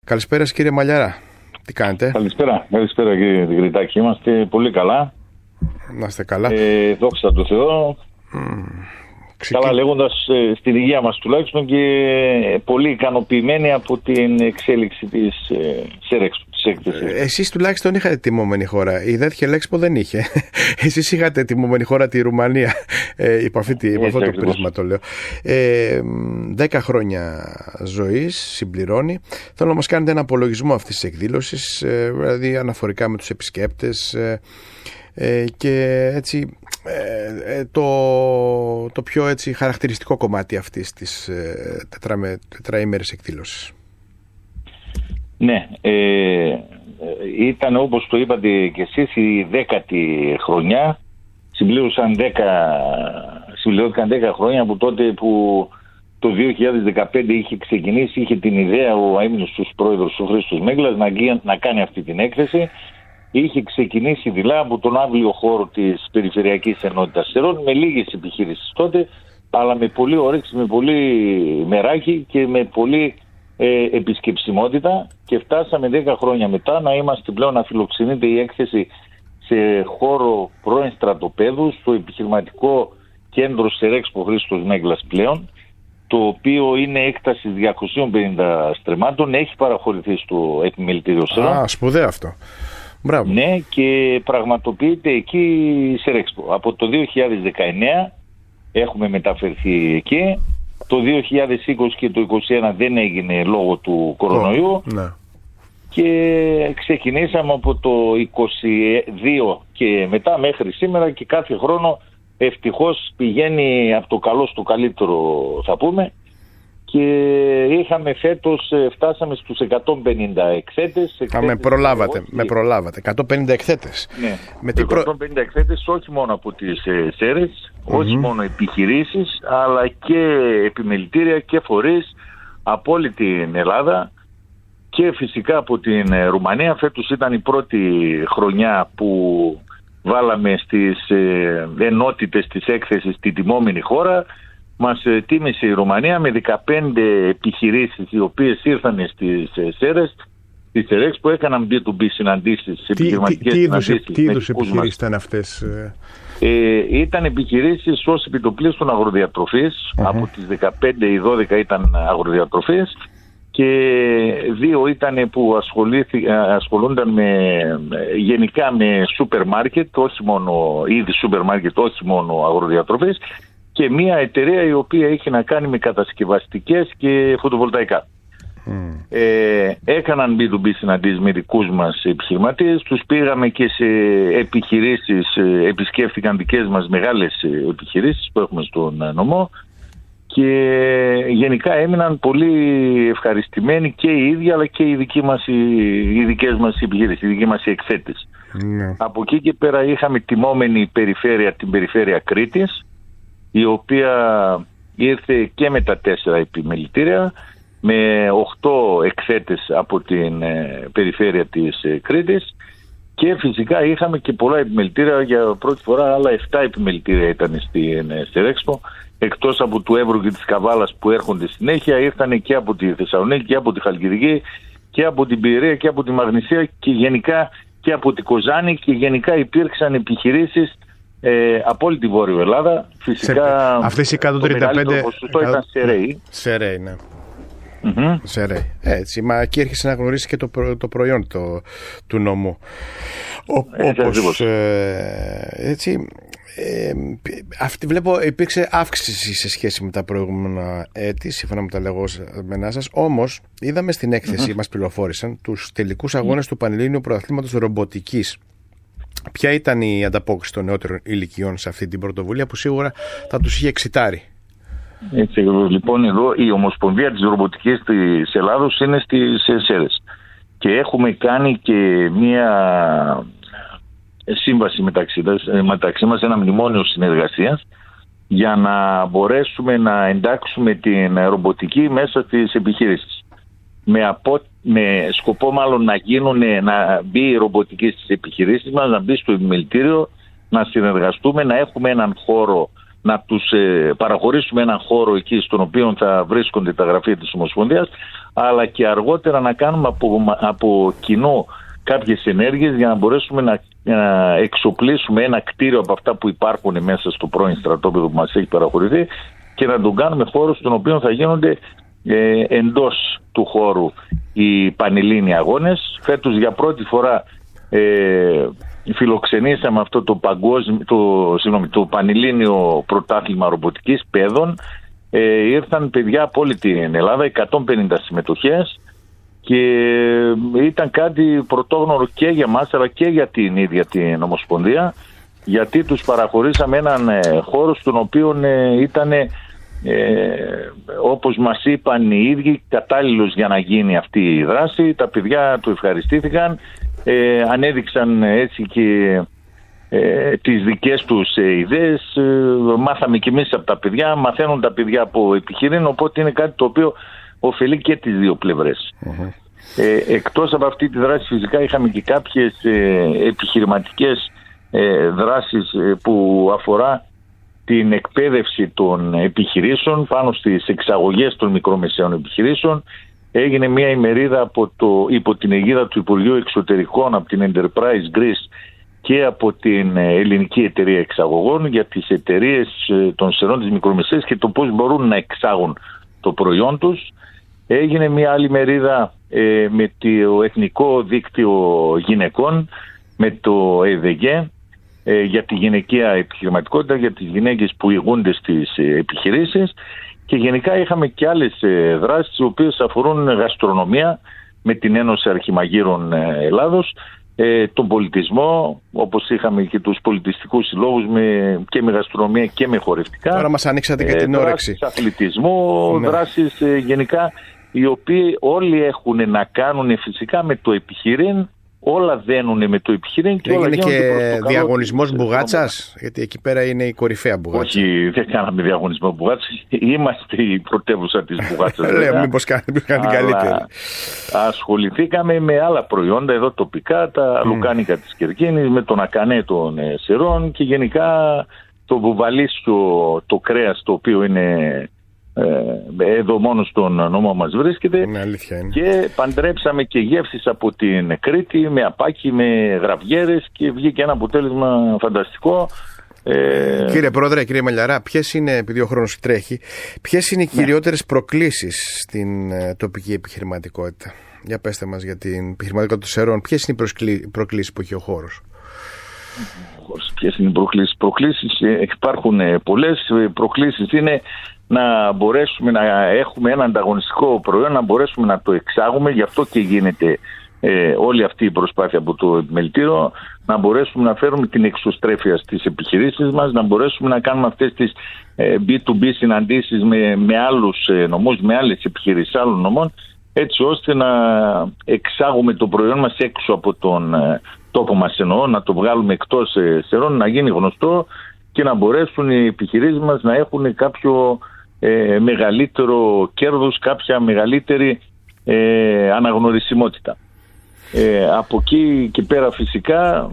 Καλησπέρα κύριε Μαλιαρά. Τι κάνετε? Καλησπέρα κύριε Γρητάκη. Είμαστε πολύ καλά. Να είστε καλά. Δόξα τω Θεώ. Καλά λέγοντας, στην υγεία μας τουλάχιστον, και πολύ ικανοποιημένοι από την εξέλιξη της ΣΕΡΕΞΠΟ. Εσείς τουλάχιστον είχατε τιμωμένη χώρα. Η ΔΕΤ Χελέξπο δεν είχε. Εσείς είχατε τιμωμένη χώρα τη Ρουμανία. Υπό αυτό το πρίσμα το λέω. 10 χρόνια ζωής συμπληρώνει. Θέλω να μας κάνετε ένα απολογισμό αυτής της εκδήλωσης, δηλαδή αναφορικά με τους επισκέπτες και έτσι το πιο έτσι χαρακτηριστικό κομμάτι αυτής της τετραήμερης εκδήλωσης. Ναι, ήταν, όπως το είπατε και εσείς, η 10η χρονιά. Συμπληρώθηκαν 10 χρόνια από τότε που το 2015 είχε ξεκινήσει, είχε την ιδέα ο αείμνηστος πρόεδρος ο Χρήστος Μέγκλας να κάνει αυτή την έκθεση. Είχε ξεκινήσει δειλά από τον αύλιο χώρο της Περιφερειακής Ενότητας Σερών, με λίγες επιχειρήσεις τότε, αλλά με πολύ όρεξη, με πολύ μεράκι και με πολύ επισκεψιμότητα, και φτάσαμε 10 χρόνια μετά να είμαστε πλέον, να φιλοξενείται η έκθεση σε χώρο πρώην στρατοπέδου, στο επιχειρηματικό κέντρο ΣΕΡΕΞΠΟ Χρήστος Μέγκλας πλέον, το οποίο είναι έκταση 250 στρεμμάτων, έχει παραχωρηθεί στο επιμελητήριο Σερών. Σπουδαίο αυτό. Μπράβο. Ναι, και πραγματοποιείται εκεί η ΣΕΡΕΞΠΟ. Από το 2019 έχουμε μεταφερθεί εκεί. Το 2020 και το 2021 δεν έγινε λόγω του κορονοϊού. Ναι. Και ξεκινήσαμε από το 22 και μετά μέχρι σήμερα, και κάθε χρόνο ευτυχώς πηγαίνει από το καλό στο καλύτερο, θα πούμε. Και είχαμε φέτος, φτάσαμε στους 150 εκθέτες. Με προλάβατε. 150 εκθέτες. Ναι, με 150 εκθέτες, όχι μόνο από τις ΣΕΡΕΣ, όχι μόνο επιχειρήσεις, αλλά και επιμελητήρια και φορείς από όλη την Ελλάδα και φυσικά από την Ρουμανία. Φέτος ήταν η πρώτη χρονιά που βάλαμε στις ενότητες της έκθεσης τη τιμόμενη χώρα. Μας τίμησε η Ρουμανία με 15 επιχειρήσεις οι οποίες ήρθαν στις ΣΕΡΕΣ, στις ΣΕΡΕΞ, που έκαναν B2B συναντήσεις, επιχειρηματικές συναντήσεις. Τι είδους επιχειρήσεις ήταν αυτές? Ήταν επιχειρήσεις ως επιτοπλίστων αγροδιατροφής. Από τις 15 οι 12 ήταν αγροδιατροφής και 2 ήταν που ασχολούνταν γενικά με σούπερ μάρκετ, όχι μόνο είδη σούπερ μάρκετ, όχι μόνο αγροδιατροφής, και μια εταιρεία η οποία έχει να κάνει με κατασκευαστικές και φωτοβολταϊκά. Έκαναν B2B συναντήσεις με δικούς μας επιχειρηματίες, τους πήγαμε και σε επιχειρήσεις, επισκέφθηκαν δικές μας μεγάλες επιχειρήσεις που έχουμε στον νομό, και γενικά έμειναν πολύ ευχαριστημένοι και οι ίδιοι, αλλά και οι δικές μας επιχειρήσεις, οι δικοί μας εκθέτες. Από εκεί και πέρα είχαμε τιμόμενη περιφέρεια, την περιφέρεια Κρήτης, η οποία ήρθε και με τα 4 επιμελητήρια, με 8 εκθέτες από την περιφέρεια της Κρήτης, και φυσικά είχαμε και πολλά επιμελητήρια. Για πρώτη φορά άλλα 7 επιμελητήρια ήταν στην ΣΕΡΕΞΠΟ, εκτός από του Εύρου και της Καβάλας που έρχονται συνέχεια, ήρθαν και από τη Θεσσαλονίκη και από τη Χαλκιδική και από την Πιερία και από τη Μαγνησία και γενικά και από την Κοζάνη, και γενικά υπήρξαν επιχειρήσεις από όλη τη Βόρειο Ελλάδα. Φυσικά αυτές οι 135 ποσοστό ήταν ΣΕΡΕΙ, ναι. ΣΕΡΕΙ. Έτσι, μα εκεί έρχεσαι να γνωρίσει και το προϊόν του νόμου. Όπως έτσι, βλέπω υπήρξε αύξηση σε σχέση με τα προηγούμενα έτη, σύμφωνα με τα λεγόμενά σας. Όμως είδαμε στην έκθεση, μας πληροφόρησαν, τους τελικούς αγώνες του Πανελλήνιου Πρωταθλήματος Ρομποτικής. Ποια ήταν η ανταπόκριση των νεότερων ηλικιών σε αυτή την πρωτοβουλία που σίγουρα θα τους είχε εξητάρει? Έτσι, λοιπόν, εδώ η Ομοσπονδία της Ρομποτικής της Ελλάδος είναι στις ΣΕΡΕΣ, και έχουμε κάνει και μία σύμβαση μεταξύ μας, ένα μνημόνιο συνεργασίας, για να μπορέσουμε να εντάξουμε την ρομποτική μέσα στις επιχειρήσεις. Με σκοπό μάλλον να μπει η ρομποτική στις επιχειρήσεις μας, να μπει στο επιμελητήριο, να συνεργαστούμε, να έχουμε έναν χώρο, να τους παραχωρήσουμε έναν χώρο εκεί στον οποίο θα βρίσκονται τα γραφεία της Ομοσπονδίας, αλλά και αργότερα να κάνουμε από κοινό κάποιες ενέργειες για να μπορέσουμε να εξοπλίσουμε ένα κτίριο από αυτά που υπάρχουν μέσα στο πρώην στρατόπεδο που μας έχει παραχωρηθεί και να τον κάνουμε χώρο στον οποίο θα γίνονται εντός του χώρου οι πανελλήνιοι αγώνες. Φέτος για πρώτη φορά φιλοξενήσαμε αυτό το πανελλήνιο πρωτάθλημα ρομποτικής παιδών. Ήρθαν παιδιά από όλη την Ελλάδα, 150 συμμετοχές, και ήταν κάτι πρωτόγνωρο και για μας αλλά και για την ίδια την Ομοσπονδία, γιατί τους παραχωρήσαμε έναν χώρο στον οποίο ήταν, όπως μας είπαν οι ίδιοι, κατάλληλος για να γίνει αυτή η δράση. Τα παιδιά του ευχαριστήθηκαν, ανέδειξαν έτσι και τις δικές τους ιδέες. Μάθαμε κι εμείς από τα παιδιά, μαθαίνουν τα παιδιά από επιχειρήν, οπότε είναι κάτι το οποίο ωφελεί και τις δύο πλευρές. Εκτός από αυτή τη δράση φυσικά είχαμε και κάποιες επιχειρηματικές δράσεις που αφορά την εκπαίδευση των επιχειρήσεων πάνω στις εξαγωγές των μικρομεσαίων επιχειρήσεων. Έγινε μια ημερίδα υπό την αιγίδα του Υπουργείου Εξωτερικών, από την Enterprise Greece και από την Ελληνική Εταιρεία Εξαγωγών, για τις εταιρείες των σερών της μικρομεσαίας και το πώς μπορούν να εξάγουν το προϊόν τους. Έγινε μια άλλη μερίδα με το Εθνικό Δίκτυο Γυναικών, με το ΕΔΓ, για τη γυναικεία επιχειρηματικότητα, για τις γυναίκες που ηγούνται στις επιχειρήσεις, και γενικά είχαμε και άλλες δράσεις οι οποίες αφορούν γαστρονομία με την Ένωση Αρχιμαγείρων Ελλάδος, τον πολιτισμό, όπως είχαμε και τους πολιτιστικούς συλλόγους και με γαστρονομία και με χορευτικά. Τώρα μας ανοίξατε και την όρεξη. Δράσεις αθλητισμού, δράσεις γενικά, οι οποίοι όλοι έχουν να κάνουν φυσικά με το επιχειρήν, όλα δένουν με το επιχειρήν. Και έγινε και διαγωνισμός μπουγάτσας, γιατί εκεί πέρα είναι η κορυφαία μπουγάτσα. Όχι, δεν κάναμε διαγωνισμό μπουγάτσας, είμαστε η πρωτεύουσα της μπουγάτσας. Λέω μήπως κάνουμε την καλύτερη. Ασχοληθήκαμε με άλλα προϊόντα εδώ τοπικά, τα λουκάνικα της Κερκίνης, με τον ακανέ των σερών και γενικά το βουβαλίσιο, το κρέας, το οποίο είναι εδώ μόνο στον νόμο μας βρίσκεται. Και παντρέψαμε και γεύσεις από την Κρήτη με απάκι, με γραβιέρες, και βγήκε ένα αποτέλεσμα φανταστικό. Κύριε Πρόεδρε, κύριε Μαλιαρά, ποιες είναι, επειδή ο χρόνος τρέχει, ποιες είναι οι κυριότερες προκλήσεις στην τοπική επιχειρηματικότητα? Για πέστε μας για την επιχειρηματικότητα των σερών. Ποιες είναι οι προκλήσεις που έχει ο χώρος? Ποιες είναι οι προκλήσεις? Υπάρχουν πολλές. Προκλήσεις είναι να μπορέσουμε να έχουμε ένα ανταγωνιστικό προϊόν, να μπορέσουμε να το εξάγουμε. Γι' αυτό και γίνεται όλη αυτή η προσπάθεια από το επιμελητήριο, να μπορέσουμε να φέρουμε την εξωστρέφεια στις επιχειρήσεις μας, να μπορέσουμε να κάνουμε αυτές τις B2B συναντήσεις με άλλους νομούς, με άλλες επιχειρήσεις άλλων νομών, έτσι ώστε να εξάγουμε το προϊόν μας έξω από τον τόπο μας, εννοώ, να το βγάλουμε εκτός σερών, να γίνει γνωστό και να μπορέσουν οι επιχειρήσεις μας να έχουν κάποιο μεγαλύτερο κέρδος, κάποια μεγαλύτερη αναγνωρισιμότητα. Από εκεί και πέρα φυσικά,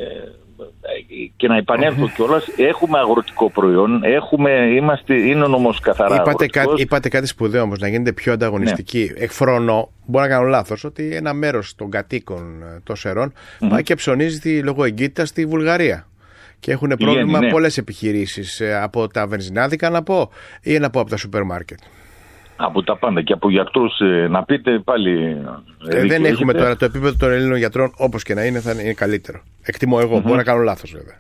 και να επανέλθω κιόλας, έχουμε αγροτικό προϊόν, είναι όμως καθαρά είπατε κάτι σπουδαίο όμως, να γίνετε πιο ανταγωνιστικοί. Εκφρονώ, μπορώ να κάνω λάθος, ότι ένα μέρος των κατοίκων των σερών πάει και ψωνίζει λόγω εγκύτητας στη Βουλγαρία. Και έχουν πρόβλημα πολλές επιχειρήσεις, από τα βενζινάδικα να πω, ή να πω από τα σούπερ μάρκετ. Από τα πάντα, και από γιατρούς να πείτε πάλι. Δεν έχουμε τώρα το επίπεδο των Ελλήνων γιατρών, όπως και να είναι, θα είναι καλύτερο. Εκτιμώ εγώ, μπορώ να κάνω λάθος βέβαια.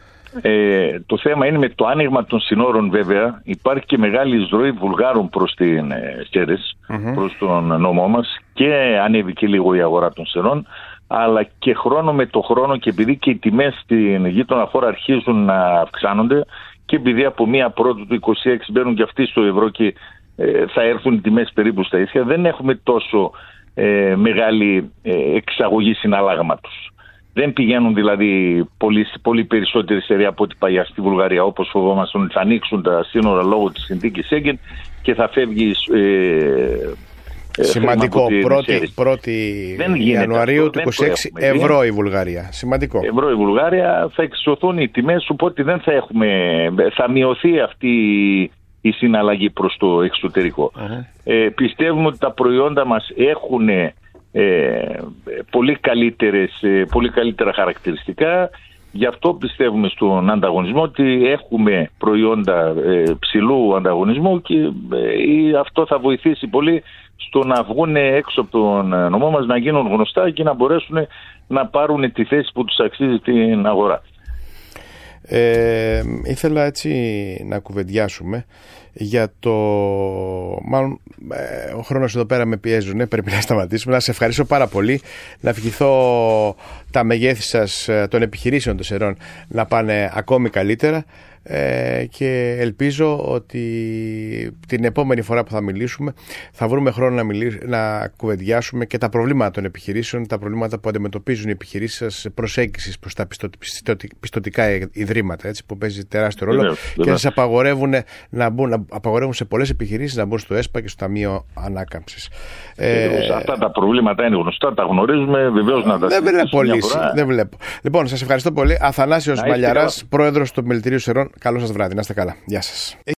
Το θέμα είναι με το άνοιγμα των συνόρων, βέβαια υπάρχει και μεγάλη εισρωή Βουλγάρων προς την Σέρες, προς τον νόμο μας, και ανέβηκε λίγο η αγορά των σερών, αλλά και χρόνο με το χρόνο, και επειδή και οι τιμές στην γείτονα χώρα αρχίζουν να αυξάνονται, και επειδή από 1 Πρώτου του 26 μπαίνουν και αυτοί στο ευρώ και θα έρθουν οι τιμές περίπου στα ίσια, δεν έχουμε τόσο μεγάλη εξαγωγή συναλλάγματος. Δεν πηγαίνουν δηλαδή πολύ περισσότερη σερία από ό,τι πάει στη Βουλγαρία, όπως φοβόμαστε ότι θα ανοίξουν τα σύνορα λόγω της συνθήκης Σέγγεν και θα φεύγει. Σημαντικό. 1η Ιανουαρίου του 26 ευρώ η Βουλγαρία. Σημαντικό. Ευρώ η Βουλγαρία, θα εξισωθούν οι τιμές, οπότε δεν θα μειωθεί αυτή η συναλλαγή προς το εξωτερικό. Πιστεύουμε ότι τα προϊόντα μας έχουν πολύ καλύτερα χαρακτηριστικά. Γι' αυτό πιστεύουμε στον ανταγωνισμό, ότι έχουμε προϊόντα ψηλού ανταγωνισμού και αυτό θα βοηθήσει πολύ στο να βγουν έξω από τον νομό μας, να γίνουν γνωστά και να μπορέσουν να πάρουν τη θέση που τους αξίζει στην αγορά. Ήθελα έτσι να κουβεντιάσουμε για το... Μάλλον ο χρόνος εδώ πέρα με πιέζουν, πρέπει να σταματήσουμε. Να σε ευχαριστώ πάρα πολύ, να ευχηθώ τα μεγέθη σας των επιχειρήσεων των Σερών να πάνε ακόμη καλύτερα και ελπίζω ότι την επόμενη φορά που θα μιλήσουμε θα βρούμε χρόνο να κουβεντιάσουμε και τα προβλήματα των επιχειρήσεων, τα προβλήματα που αντιμετωπίζουν οι επιχειρήσεις σας προσέγγισης προς τα πιστωτικά ιδρύματα, έτσι, που παίζει τεράστιο ρόλο και σας απαγορεύουν απαγορεύουν σε πολλές επιχειρήσεις να μπουν στο ΕΣΠΑ και στο Ταμείο Ανάκαμψης. Αυτά τα προβλήματα είναι γνωστά, τα γνωρίζουμε, βεβαίως να τα συζητήσουμε. Δεν βλέπω. Λοιπόν, σας ευχαριστώ πολύ. Αθανάσιος Μαλιαράς, πρόεδρος του Επιμελητηρίου Σερών. Καλό σας βράδυ. Να είστε καλά. Γεια σας.